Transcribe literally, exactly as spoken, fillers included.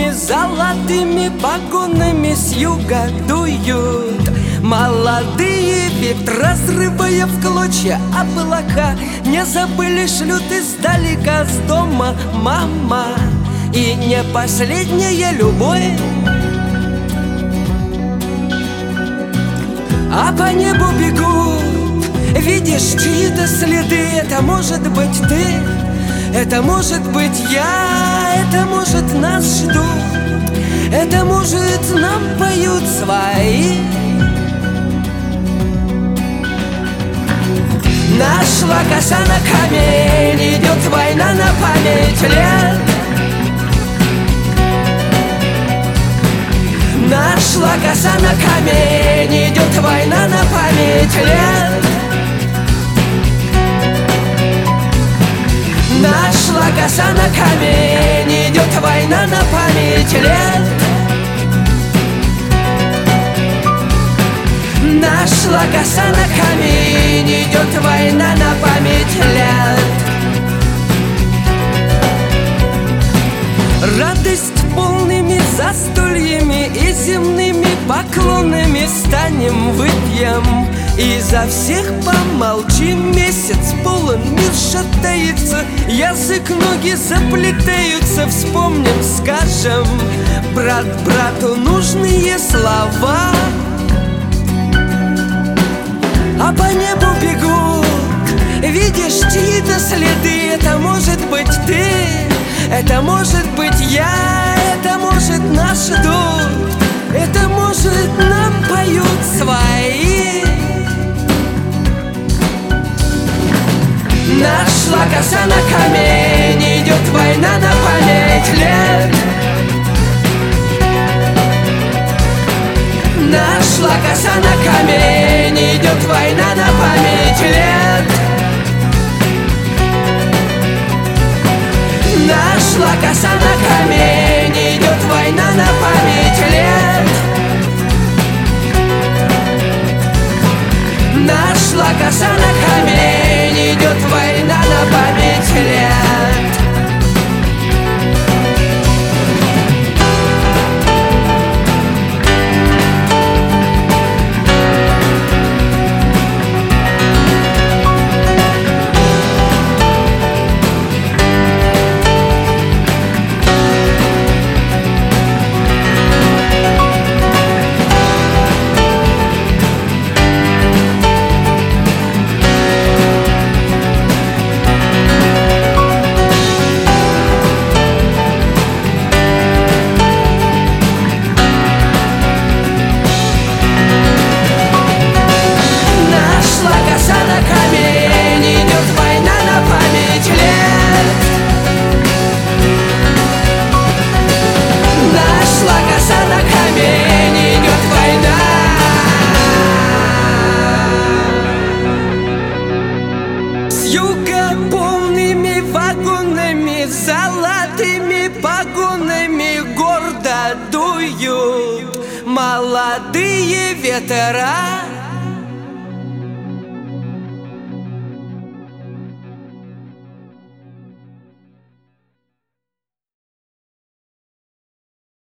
полными золотыми погонами с юга дуют молодые ветры, разрывая в клочья облака. Не забыли, шлют издалека с дома мама. И не последняя любовь, а по небу бегут, видишь, чьи-то следы. Это может быть ты, это может быть я, это может нас ждут, это может нам поют свои. Нашла коса на камень, идет война на память лет. Нашла коса на камень, идет война на память лет. Нашла коса на камень, идет война на память лет. Нашла коса на камень, идет война на память лет. Радость полными застольями и земными поклонами станем выпьем, и за всех помолчим. Месяц полон, мир шатается, язык, ноги заплетаются. Вспомним, скажем брат брату нужные слова. А по небу бегут, видишь, чьи-то следы. Это может быть ты, это может быть я, это может нас ждут, это может нам поют свои. Нашла коса на камень, идет война на память лет. Нашла коса на камень, идет война на память лет. Нашла коса на камень, идет война на память лет. Нашла коса на камень, идет война на память лет. Полными вагонами, золотыми погонами гордо дуют молодые ветра.